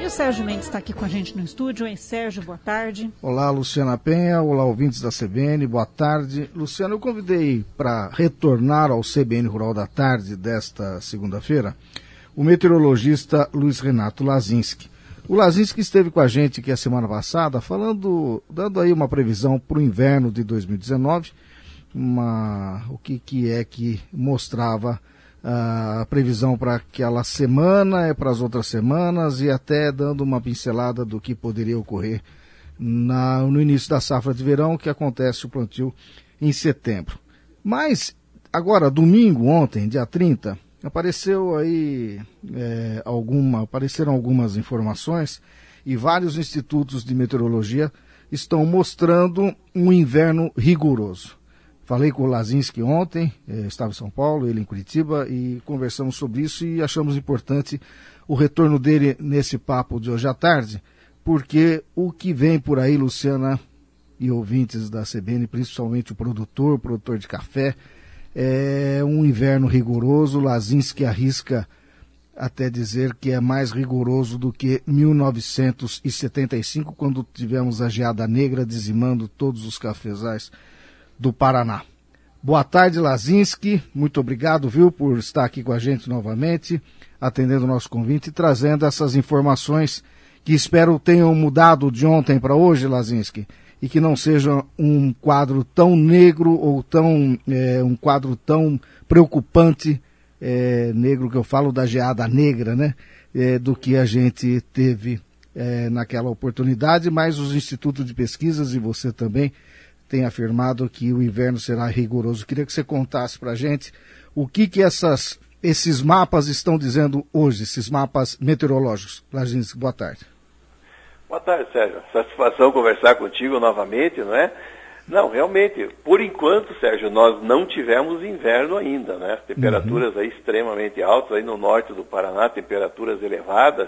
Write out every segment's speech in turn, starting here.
Sérgio Mendes está aqui com a gente no estúdio. Oi, Sérgio, boa tarde. Olá, Luciana Penha. Olá, ouvintes da CBN, boa tarde. Luciana, eu convidei para retornar ao CBN Rural da Tarde desta segunda-feira o meteorologista Luiz Renato Lazinski. O Lazinski esteve com a gente aqui a semana passada, dando aí uma previsão para o inverno de 2019, o que é que mostrava a previsão para aquela semana, para as outras semanas, e até dando uma pincelada do que poderia ocorrer no início da safra de verão, que acontece o plantio em setembro. Mas agora, domingo, ontem, dia 30, apareceram algumas informações e vários institutos de meteorologia estão mostrando um inverno rigoroso. Falei com o Lazinski ontem, estava em São Paulo, ele em Curitiba, e conversamos sobre isso e achamos importante o retorno dele nesse papo de hoje à tarde, porque o que vem por aí, Luciana e ouvintes da CBN, principalmente o produtor de café, é um inverno rigoroso. O Lazinski arrisca até dizer que é mais rigoroso do que 1975, quando tivemos a geada negra dizimando todos os cafezais do Paraná. Boa tarde, Lazinski, muito obrigado, por estar aqui com a gente novamente, atendendo o nosso convite e trazendo essas informações que espero tenham mudado de ontem para hoje, Lazinski, e que não seja um quadro tão negro ou um quadro tão preocupante, negro que eu falo da geada negra, né, do que a gente teve naquela oportunidade, mas os institutos de pesquisas e você também tem afirmado que o inverno será rigoroso. Queria que você contasse para a gente o que esses mapas estão dizendo hoje, esses mapas meteorológicos. Lazinski, boa tarde. Boa tarde, Sérgio. Satisfação conversar contigo novamente, não é? Não, realmente, por enquanto, Sérgio, nós não tivemos inverno ainda, né? As temperaturas aí extremamente altas, aí no norte do Paraná, temperaturas elevadas,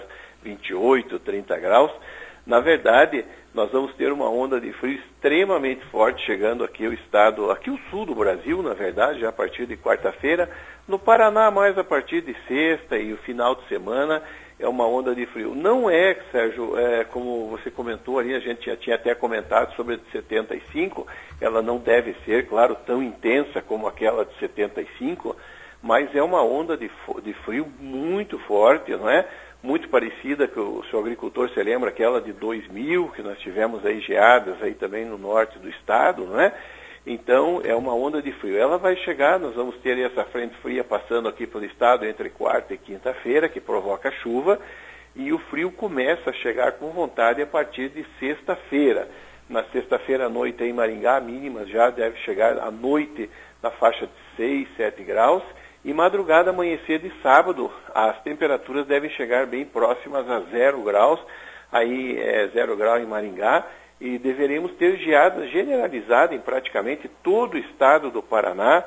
28, 30 graus. Na verdade, nós vamos ter uma onda de frio extremamente forte chegando aqui o sul do Brasil, na verdade, já a partir de quarta-feira. No Paraná, mais a partir de sexta e o final de semana, é uma onda de frio. Não é, Sérgio, como você comentou ali, a gente já tinha até comentado sobre a de 75, ela não deve ser, claro, tão intensa como aquela de 75, mas é uma onda de frio muito forte, não é? Muito parecida, que o seu agricultor se lembra, aquela de 2000, que nós tivemos aí geadas aí também no norte do estado, não é? Então, é uma onda de frio. Ela vai chegar, nós vamos ter essa frente fria passando aqui pelo estado entre quarta e quinta-feira, que provoca chuva, e o frio começa a chegar com vontade a partir de sexta-feira. Na sexta-feira à noite em Maringá, a mínima já deve chegar à noite na faixa de 6, 7 graus, e madrugada, amanhecer de sábado, as temperaturas devem chegar bem próximas a 0 graus, aí 0 grau em Maringá, e deveremos ter geada generalizada em praticamente todo o estado do Paraná,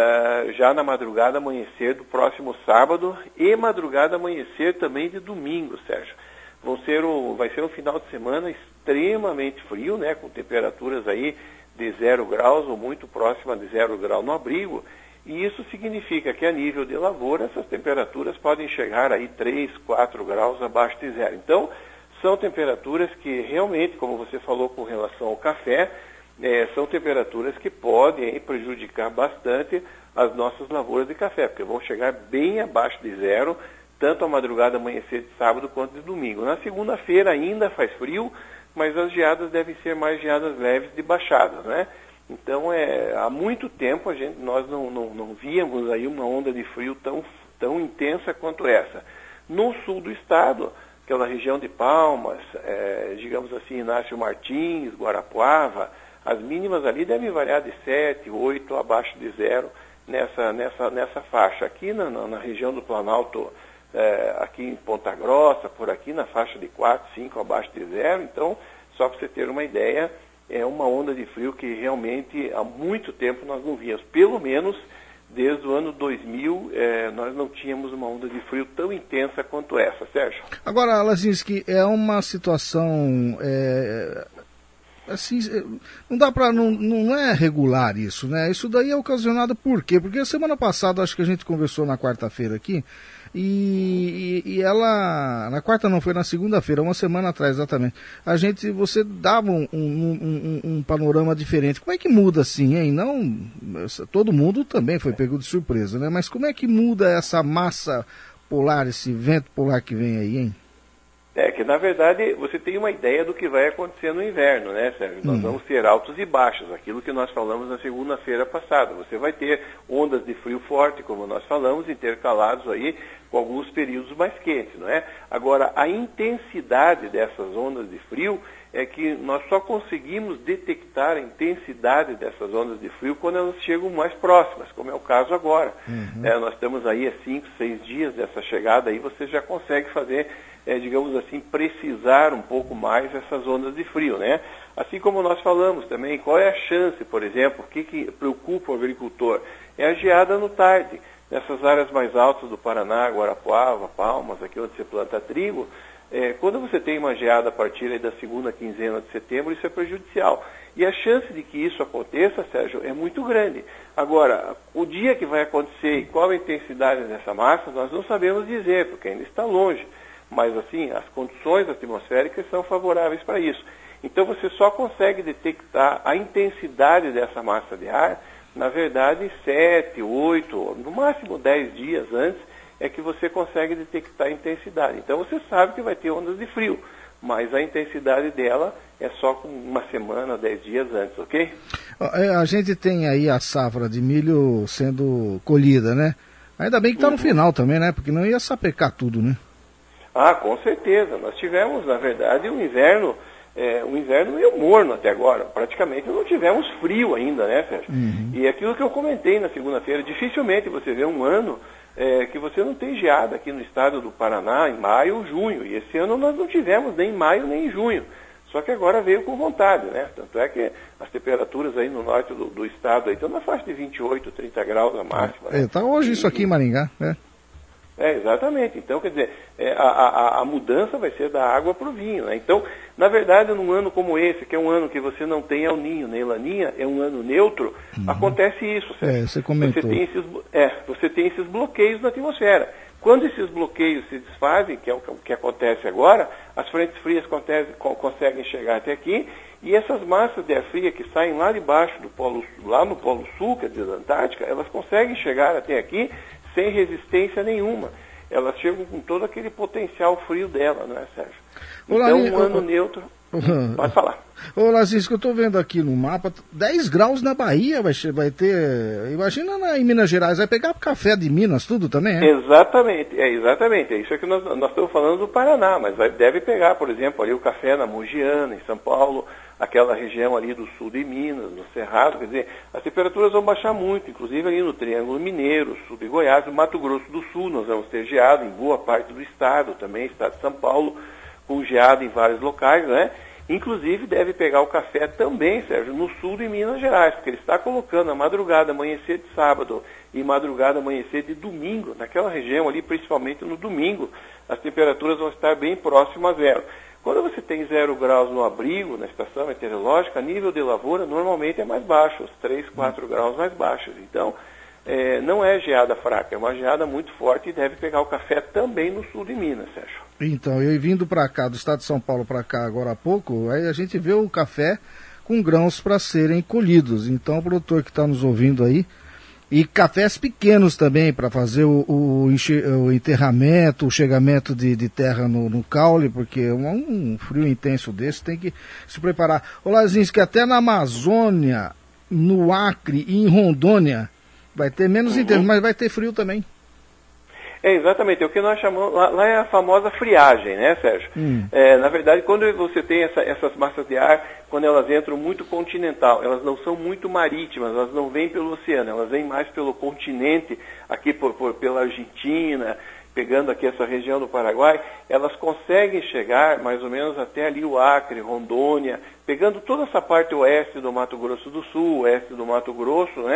já na madrugada, amanhecer do próximo sábado e madrugada, amanhecer também de domingo, Sérgio. Vai ser um final de semana extremamente frio, né, com temperaturas aí de 0 graus ou muito próxima de 0 grau no abrigo. E isso significa que a nível de lavoura essas temperaturas podem chegar aí 3, 4 graus abaixo de zero. Então, são temperaturas que realmente, como você falou com relação ao café, são temperaturas que podem prejudicar bastante as nossas lavouras de café, porque vão chegar bem abaixo de zero, tanto a madrugada, amanhecer de sábado quanto de domingo. Na segunda-feira ainda faz frio, mas as geadas devem ser mais geadas leves de baixadas, né? Então, há muito tempo nós não víamos aí uma onda de frio tão intensa quanto essa. No sul do estado, aquela região de Palmas, digamos assim, Inácio Martins, Guarapuava, as mínimas ali devem variar de 7, 8, abaixo de zero nessa faixa. Aqui na região do Planalto, aqui em Ponta Grossa, por aqui na faixa de 4, 5, abaixo de zero. Então, só para você ter uma ideia, é uma onda de frio que realmente há muito tempo nós não víamos. Pelo menos desde o ano 2000 nós não tínhamos uma onda de frio tão intensa quanto essa, Sérgio. Agora, Lazinski, é uma situação assim, não dá para, não é regular isso, né? Isso daí é ocasionado por quê? Porque a semana passada, acho que a gente conversou na quarta-feira aqui, e ela, na quarta não, foi na segunda-feira, uma semana atrás exatamente, você dava um panorama diferente. Como é que muda assim, hein? Não, todo mundo também foi pego de surpresa, né? Mas como é que muda essa massa polar, esse vento polar que vem aí, hein? Que na verdade você tem uma ideia do que vai acontecer no inverno, né, Sérgio? Nós vamos ter altos e baixos, aquilo que nós falamos na segunda-feira passada. Você vai ter ondas de frio forte, como nós falamos, intercalados aí com alguns períodos mais quentes, não é? Agora, a intensidade dessas ondas de frio é que nós só conseguimos detectar a intensidade dessas ondas de frio quando elas chegam mais próximas, como é o caso agora. Nós estamos aí há 5, 6 dias dessa chegada, aí você já consegue fazer, digamos assim, precisar um pouco mais essas ondas de frio, né? Assim como nós falamos também, qual é a chance, por exemplo, o que preocupa o agricultor? É a geada no tarde. Nessas áreas mais altas do Paraná, Guarapuava, Palmas, aqui onde se planta trigo, quando você tem uma geada a partir aí da segunda quinzena de setembro, isso é prejudicial. E a chance de que isso aconteça, Sérgio, é muito grande. Agora, o dia que vai acontecer e qual a intensidade dessa massa, nós não sabemos dizer, porque ainda está longe. Mas, assim, as condições atmosféricas são favoráveis para isso. Então, você só consegue detectar a intensidade dessa massa de ar, na verdade, 7, 8, no máximo 10 dias antes, é que você consegue detectar a intensidade. Então você sabe que vai ter ondas de frio, mas a intensidade dela é só com uma semana, 10 dias antes, ok? A gente tem aí a safra de milho sendo colhida, né? Ainda bem que está no final também, né? Porque não ia sapecar tudo, né? Ah, com certeza. Nós tivemos, na verdade, um inverno meio morno até agora. Praticamente não tivemos frio ainda, né, Sérgio? E aquilo que eu comentei na segunda-feira, dificilmente você vê um ano que você não tem geada aqui no estado do Paraná em maio ou junho. E esse ano nós não tivemos nem em maio nem em junho. Só que agora veio com vontade, né? Tanto é que as temperaturas aí no norte do estado aí estão na faixa de 28, 30 graus a máxima. Tá hoje isso aqui em Maringá, né? Exatamente. Então, quer dizer, a mudança vai ser da água para o vinho, né? Então, na verdade, num ano como esse, que é um ano que você não tem El Ninho nem Laninha, é um ano neutro, acontece isso, certo? Você comentou. Você tem esses bloqueios na atmosfera. Quando esses bloqueios se desfazem, que é o que acontece agora, as frentes frias conseguem chegar até aqui, e essas massas de ar fria que saem lá de baixo lá no Polo Sul, quer dizer, da Antártica, elas conseguem chegar até aqui sem resistência nenhuma. Elas chegam com todo aquele potencial frio dela, não é, Sérgio? Então, um ano neutro... Pode falar. Ô, Lazinski, eu estou vendo aqui no mapa, 10 graus na Bahia vai ter... Imagina em Minas Gerais, vai pegar café de Minas, tudo também, é? Exatamente. É isso que nós estamos falando do Paraná, mas deve pegar, por exemplo, ali o café na Mogiana, em São Paulo, aquela região ali do sul de Minas, no Cerrado, quer dizer, as temperaturas vão baixar muito, inclusive ali no Triângulo Mineiro, sul de Goiás, no Mato Grosso do Sul, nós vamos ter geada em boa parte do estado, também estado de São Paulo, com geada em vários locais, né? Inclusive deve pegar o café também, Sérgio, no sul de Minas Gerais, porque ele está colocando a madrugada, amanhecer de sábado e madrugada, amanhecer de domingo, naquela região ali, principalmente no domingo, as temperaturas vão estar bem próximas a zero. Quando você tem 0 graus no abrigo, na estação meteorológica, a nível de lavoura normalmente é mais baixo, os 3, 4 graus mais baixos. Então, não é geada fraca, é uma geada muito forte e deve pegar o café também no sul de Minas, Sérgio. Então, eu vindo para cá, do estado de São Paulo para cá agora há pouco, aí a gente vê o café com grãos para serem colhidos. Então, o produtor que está nos ouvindo aí, e cafés pequenos também, para fazer o enterramento, o chegamento de terra no caule, porque um frio intenso desse tem que se preparar. Ô Lazinski, até na Amazônia, no Acre e em Rondônia, vai ter menos intenso, mas vai ter frio também. Exatamente, o que nós chamamos, lá é a famosa friagem, né, Sérgio? Na verdade, quando você tem essas massas de ar, quando elas entram muito continental, elas não são muito marítimas, elas não vêm pelo oceano, elas vêm mais pelo continente, aqui pela Argentina, pegando aqui essa região do Paraguai, elas conseguem chegar mais ou menos até ali o Acre, Rondônia, pegando toda essa parte oeste do Mato Grosso do Sul, oeste do Mato Grosso, né?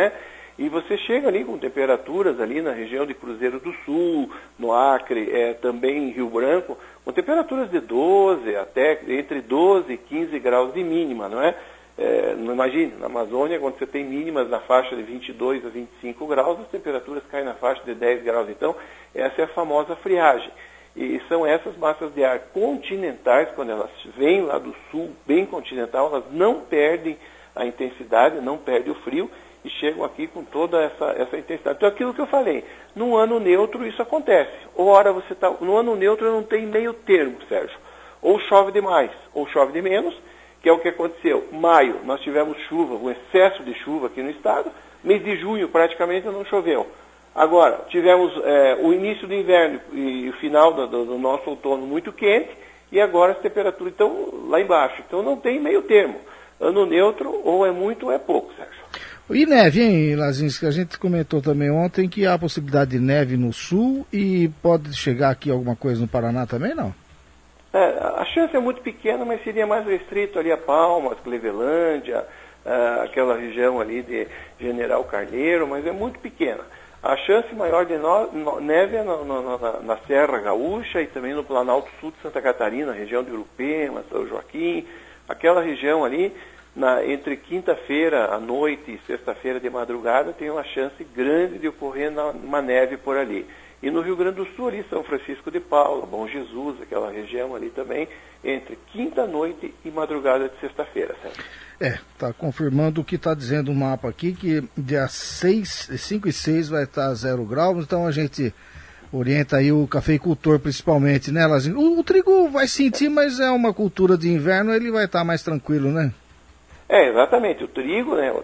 E você chega ali com temperaturas ali na região de Cruzeiro do Sul, no Acre, também em Rio Branco, com temperaturas de 12 até entre 12 e 15 graus de mínima, não é? Imagine, na Amazônia, quando você tem mínimas na faixa de 22 a 25 graus, as temperaturas caem na faixa de 10 graus. Então, essa é a famosa friagem. E são essas massas de ar continentais, quando elas vêm lá do sul, bem continental, elas não perdem a intensidade, não perdem o frio e chegam aqui com toda essa intensidade. Então, aquilo que eu falei, num ano neutro isso acontece. Ora, no ano neutro não tem meio termo, Sérgio. Ou chove demais, ou chove de menos, que é o que aconteceu. Maio, nós tivemos chuva, um excesso de chuva aqui no estado. Mês de junho, praticamente, não choveu. Agora, tivemos o início do inverno e o final do nosso outono muito quente, e agora as temperaturas estão lá embaixo. Então, não tem meio termo. Ano neutro, ou é muito ou é pouco, Sérgio. E neve, hein, Lazinski? A gente comentou também ontem que há a possibilidade de neve no sul e pode chegar aqui alguma coisa no Paraná também, não? A chance é muito pequena, mas seria mais restrito ali a Palmas, Clevelândia, aquela região ali de General Carneiro, mas é muito pequena. A chance maior de neve é na Serra Gaúcha e também no Planalto Sul de Santa Catarina, região de Urupema, São Joaquim, aquela região ali, entre quinta-feira à noite e sexta-feira de madrugada, tem uma chance grande de ocorrer uma neve por ali. E no Rio Grande do Sul, ali, São Francisco de Paula, Bom Jesus, aquela região ali também, entre quinta-noite e madrugada de sexta-feira, certo? Está confirmando o que está dizendo o mapa aqui, que dia 5 e 6 vai estar 0 graus, então a gente orienta aí o cafeicultor principalmente, né, Lazinho? O trigo vai sentir, mas é uma cultura de inverno, ele vai estar mais tranquilo, né? Exatamente. O trigo, né?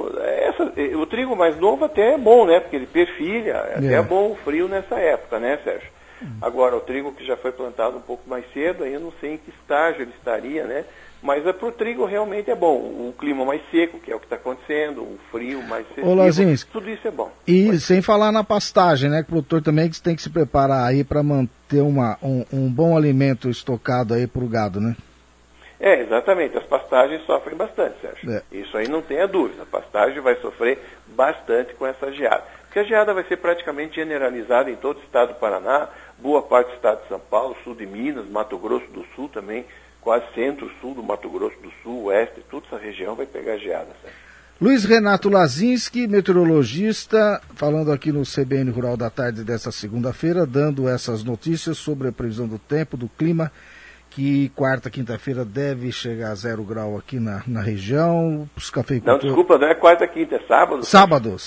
O trigo mais novo até é bom, né? Porque ele perfilha, até é bom o frio nessa época, né, Sérgio? Agora, o trigo que já foi plantado um pouco mais cedo, aí eu não sei em que estágio ele estaria, né? Mas para o trigo realmente é bom. O clima mais seco, que é o que está acontecendo, o frio mais seco, tudo isso é bom. E sem falar na pastagem, né? Que o produtor também tem que se preparar aí para manter um bom alimento estocado aí para o gado, né? Exatamente. As pastagens sofrem bastante, Sérgio. Isso aí não tenha dúvida. A pastagem vai sofrer bastante com essa geada. Porque a geada vai ser praticamente generalizada em todo o estado do Paraná, boa parte do estado de São Paulo, sul de Minas, Mato Grosso do Sul também, quase centro-sul do Mato Grosso do Sul, oeste, toda essa região vai pegar geada, Sérgio. Luiz Renato Lazinski, meteorologista, falando aqui no CBN Rural da Tarde dessa segunda-feira, dando essas notícias sobre a previsão do tempo, do clima, que quarta, quinta-feira deve chegar a 0 grau aqui na região. Os cafeicultores... Não, desculpa, não é quarta, quinta, é sábado. Sábado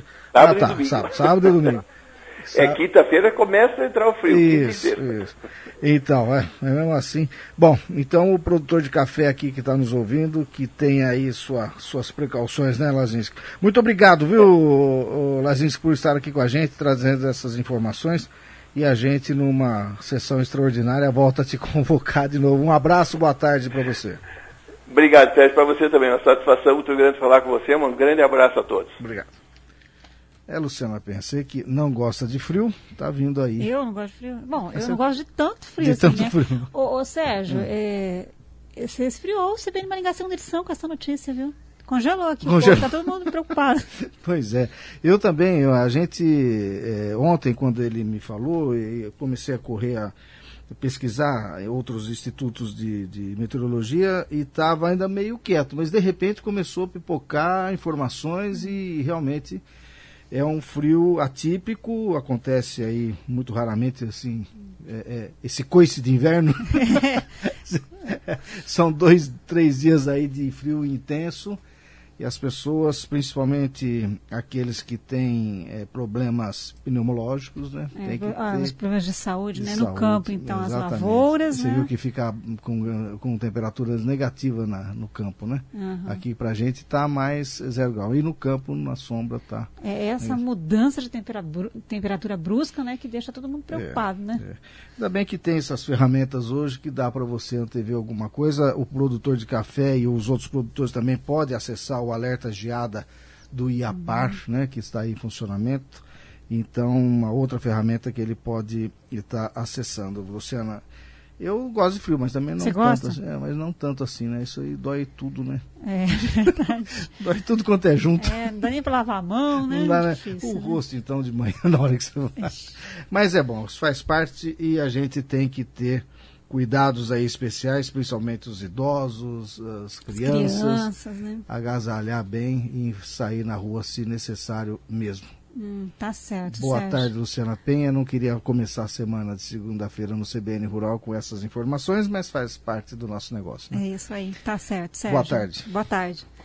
e domingo. Sábado e domingo. Quinta-feira começa a entrar o frio. Isso. Então, é mesmo assim. Bom, então o produtor de café aqui que está nos ouvindo, que tem aí suas precauções, né, Lazinski? Muito obrigado, viu, Lazinski, por estar aqui com a gente, trazendo essas informações. E a gente, numa sessão extraordinária, volta a te convocar de novo. Um abraço, boa tarde para você. Obrigado, Sérgio, para você também. Uma satisfação muito grande falar com você. Um grande abraço a todos. Obrigado. Luciana Pensei, que não gosta de frio, tá vindo aí. Eu não gosto de frio. Bom, eu não gosto de tanto frio. De tanto frio. Ô, Sérgio, você esfriou, você veio numa ligação de edição com essa notícia, viu? Congelou aqui, está todo mundo preocupado. Pois é. Eu também, a gente, ontem, quando ele me falou, eu comecei a correr, a pesquisar outros institutos de meteorologia e estava ainda meio quieto, mas de repente começou a pipocar informações e realmente é um frio atípico, acontece aí muito raramente, assim, esse coice de inverno. São 2, 3 dias aí de frio intenso. E as pessoas, principalmente aqueles que têm problemas pneumológicos, né? Tem que os problemas de saúde, né? No campo, então, exatamente. As lavouras, Você viu que fica com temperaturas negativas no campo, né? Uhum. Aqui pra gente está mais 0 grau. E no campo, na sombra, tá. Essa mudança de temperatura brusca, né? Que deixa todo mundo preocupado, né? Ainda bem que tem essas ferramentas hoje que dá para você antever alguma coisa. O produtor de café e os outros produtores também podem acessar o alerta geada do IAPAR, né, que está aí em funcionamento. Então, uma outra ferramenta que ele pode estar acessando. Luciana, Eu gosto de frio, mas também não Você tanto. gosta? Assim, mas não tanto assim, né? Isso aí dói tudo, né? É verdade. Dói tudo quanto é junto. Não dá nem pra lavar a mão, né? Não dá, né? Difícil, O rosto, então, de manhã, na hora que você vai. Mas é bom, isso faz parte e a gente tem que ter cuidados aí especiais, principalmente os idosos, as crianças, né? Agasalhar bem e sair na rua se necessário mesmo. Tá certo. Boa Sérgio. tarde, Luciana Penha. Não queria começar a semana de segunda-feira no CBN Rural com essas informações, mas faz parte do nosso negócio. Né? É isso aí, tá certo, Sérgio. Boa tarde. Boa tarde.